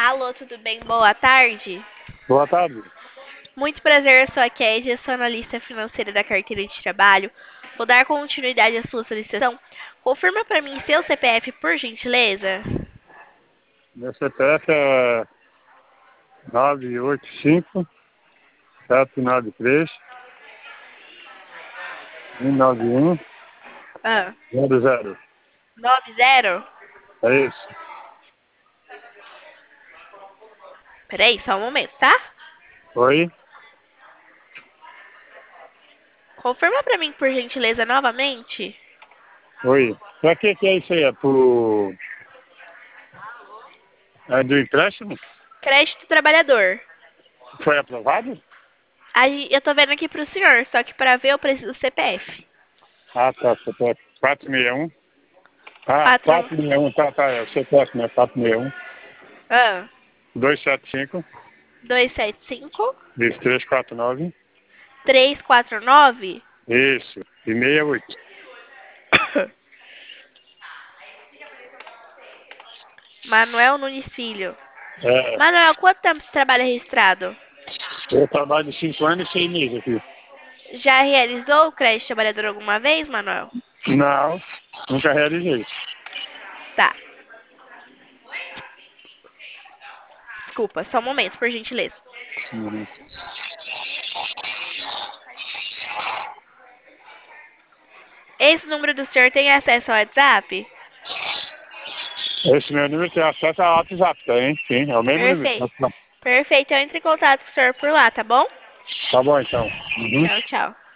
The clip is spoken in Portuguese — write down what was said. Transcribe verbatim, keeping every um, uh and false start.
Alô, tudo bem? Boa tarde. Boa tarde. Muito prazer, eu sou a Kédia, sou analista financeira da carteira de trabalho. Vou dar continuidade à sua solicitação. Confirma para mim seu C P F, por gentileza. Meu C P F é nove oito cinco, sete nove três, um nove um, Ah, zero zero. nove zero? É isso. Peraí, só um momento, tá? Oi? Confirma para mim, por gentileza, novamente. Oi. Pra que que é isso aí? É pro... É do empréstimo? Crédito trabalhador. Foi aprovado? Aí, eu tô vendo aqui pro senhor, só que para ver eu preciso do C P F. Ah, tá. C P F quatro seis um. Ah, Quatro. quatro seis um. Tá, tá. É o C P F, né? quatro seis um, Ah, dois sete cinco, dois sete cinco, três quatro nove. três quatro nove. Isso. E sessenta e oito. Manuel Nunes Filho. É. Manuel, quanto tempo você trabalha registrado? Eu trabalho cinco anos e seis meses aqui. Já realizou o crédito trabalhador alguma vez, Manuel? Não, nunca realizei. Tá. Desculpa, só um momento, por gentileza. Uhum. Esse número do senhor tem acesso ao WhatsApp? Esse meu número tem acesso ao WhatsApp, tá, hein? Sim, é o mesmo número. Perfeito. Perfeito, eu entro em contato com o senhor por lá, tá bom? Tá bom, então. Uhum. Tchau, tchau.